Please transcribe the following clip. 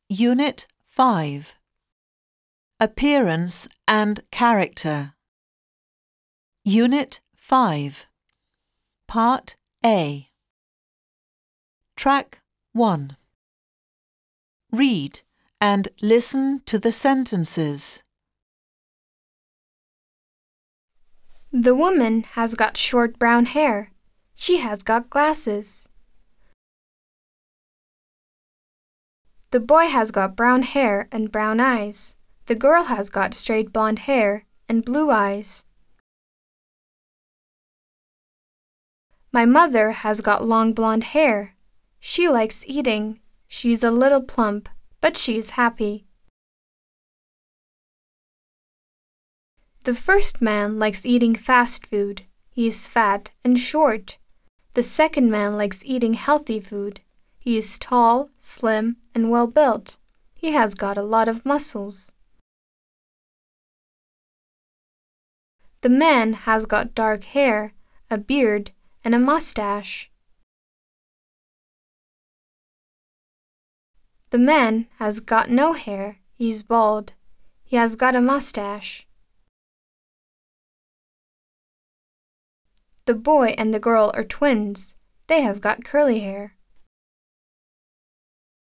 Unit 5. Appearance and Character. Unit 5. Part A. Track 1. Read and listen to the sentences. The woman has got short brown hair. She has got glasses. The boy has got brown hair and brown eyes. The girl has got straight blonde hair and blue eyes. My mother has got long blonde hair. She likes eating. She's a little plump, but she's happy. The first man likes eating fast food. He's fat and short. The second man likes eating healthy food. He is tall, slim, and well-built. He has got a lot of muscles. The man has got dark hair, a beard, and a mustache. The man has got no hair. He's bald. He has got a mustache. The boy and the girl are twins. They have got curly hair.